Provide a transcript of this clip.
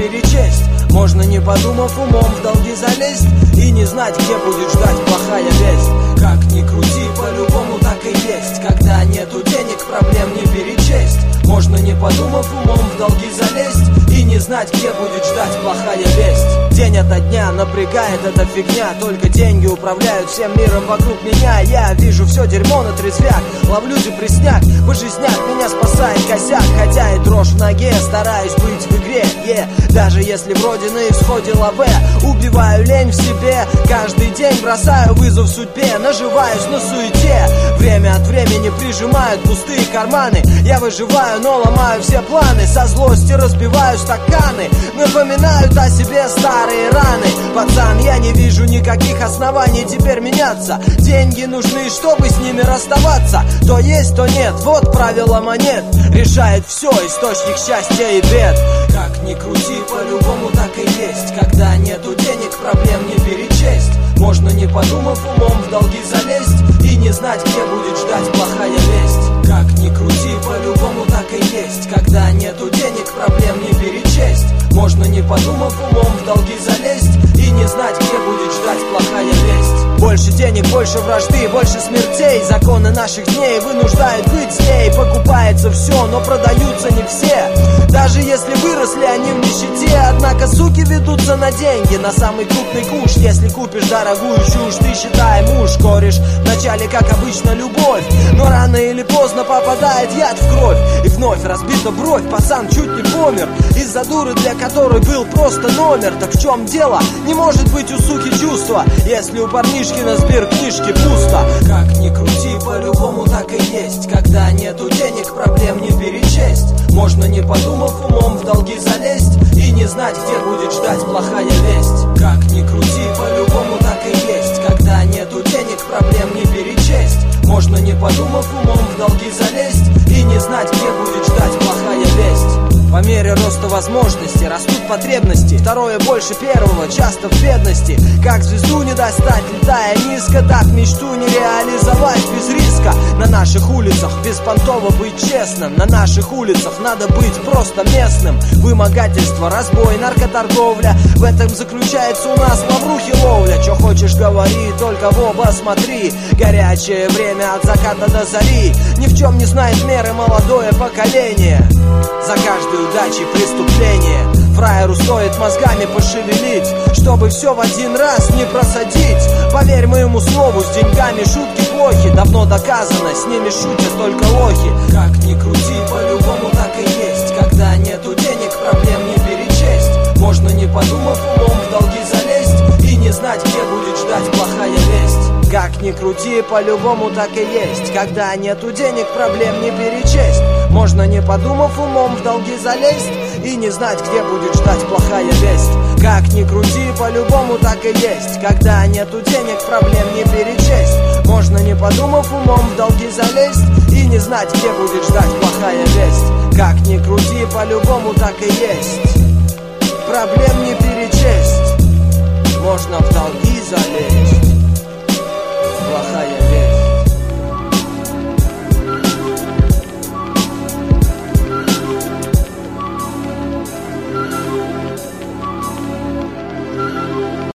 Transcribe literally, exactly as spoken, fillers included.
перечесть. Можно, не подумав, умом в долги залезть и не знать, где будет ждать плохая весть. Как ни крути, по-любому так и есть. Когда нету денег, проблем не перечесть. Можно, не подумав, умом в долги залезть и не знать, где будет ждать плохая весть. День ото дня напрягает эта фигня. Только деньги управляют всем миром вокруг меня. Я вижу все дерьмо на трезвяк, ловлю депресняк, выжизняк, меня спасает косяк. Хотя и дрожь в ноге, стараюсь быть в игре, yeah. Даже если вроде на исходе лаве, убиваю лень в себе. Каждый день бросаю вызов судьбе, наживаюсь на суете. Время от времени прижимают пустые карманы. Я выживаю, но ломаю все планы. Со злости разбиваю стаканы, напоминают о себе старые раны. Пацан, я не вижу никаких оснований теперь меняться. Деньги нужны, чтобы с ними расставаться. То есть, то нет, вот правило монет. Решает все, источник счастья и бед. Как ни крути, по-любому так и есть. Когда нету денег, проблем не перечесть. Можно, не подумав, умом в долги залезть и не знать, где будет ждать плохая весть. Как ни крути, по-любому так и есть. Когда нету денег, проблем не перечесть. Можно, не подумав, умом в долги залезть и не знать, где будет ждать плохая весть. Больше денег, больше вражды, больше смертей. Законы наших дней вынуждают быть злей. Покупается все, но продаются не все. Даже если выросли они в нищете. Однако суки ведутся на деньги, на самый крупный куш. Если купишь дорогую чушь, ты считай муж. Кореш вначале, как обычно, любовь, но рано или поздно попадает яд в кровь. И вновь разбита бровь, пацан чуть не помер из-за дуры, для которой был просто номер. Так в чем дело? Не может быть у суки чувства, если у парнишки на сберкнижке пусто. Как ни крути, по-любому так и есть. Когда нету денег, проблем не перечесть. Можно, не подумав, умом в долги залезть и не знать, где будет ждать плохая весть. Как ни крути, по-любому так и есть. Когда нету денег, проблем не перечесть. Можно, не подумав, умом в долги залезть и не знать, где будет ждать плохая весть. По мере роста возможностей растут потребности. Второе больше первого, часто в бедности. Как звезду не достать, летая низко, так мечту не реализовать без риска. На наших улицах беспонтово быть честным. На наших улицах надо быть просто местным. Вымогательство, разбой, наркоторговля, в этом заключается у нас лаврухи ловля. Чё хочешь говори, только в оба смотри. Горячее время от заката до зари. Ни в чем не знает меры молодое поколение. За каждой удачей преступление. Фраеру стоит мозгами пошевелить, чтобы все в один раз не просадить. Поверь моему слову, с деньгами шутки плохи. Давно доказано, с ними шутят только лохи. Как ни крути, по-любому так и есть. Когда нету денег, проблем не перечесть. Можно, не подумав, умом в долги залезть и не знать, где будет ждать плохая весть. Как ни крути, по-любому так и есть. Когда нету денег, проблем не перечесть. Можно, не подумав, умом в долги залезть и не знать, где будет ждать плохая весть. Как ни крути, по-любому так и есть. Когда нету денег, проблем не перечесть. Можно, не подумав, умом в долги залезть и не знать, где будет ждать плохая весть. Как ни крути, по-любому так и есть. Проблем не перечесть. Можно в долги залезть.